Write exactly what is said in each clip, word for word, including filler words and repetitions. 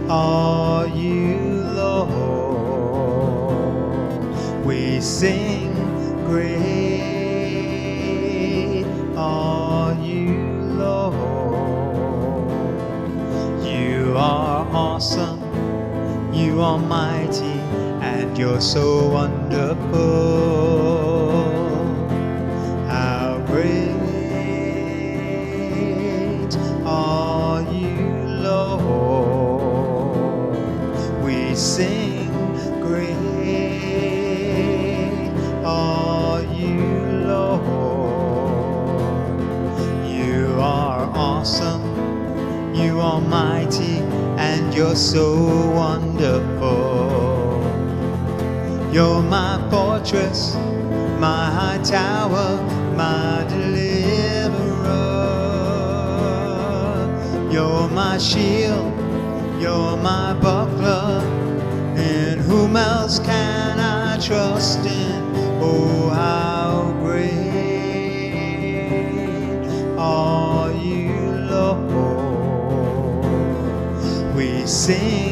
are you, Lord. We sing, great are you, Lord. You are awesome, you are mighty, and you're so wonderful. How great are you, Lord. We sing, great are you, Lord. You are awesome, you are mighty, and you're so wonderful. You're my fortress, my high tower, my deliverer. You're my shield, you're my buckler. In whom else can I trust in? Oh, how great are you, Lord. We sing,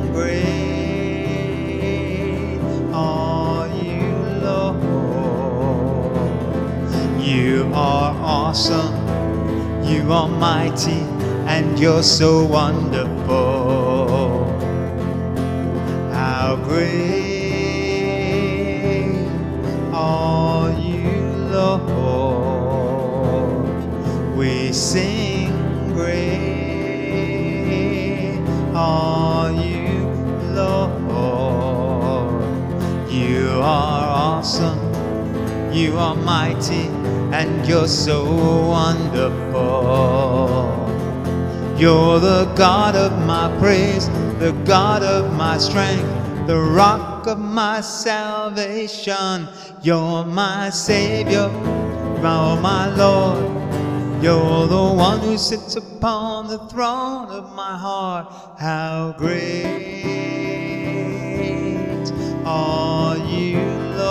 great are you, Lord. You are awesome, you are mighty, and you're so wonderful. How great are you, Lord. We sing, great are you, Lord. You are awesome, you are mighty, and you're so wonderful. You're the God of my praise, the God of my strength, the rock of my salvation. You're my Savior, oh my Lord. You're the one who sits upon the throne of my heart. How great are you,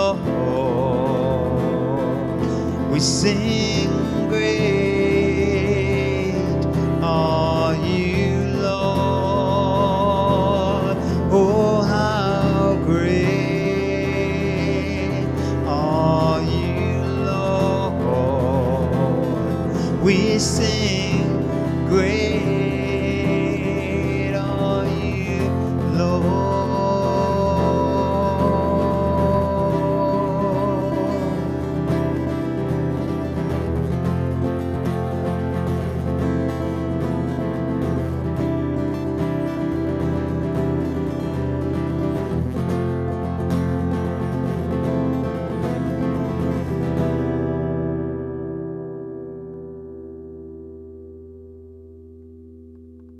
Lord. We sing, great are you, Lord. Oh, how great are you, Lord. We sing.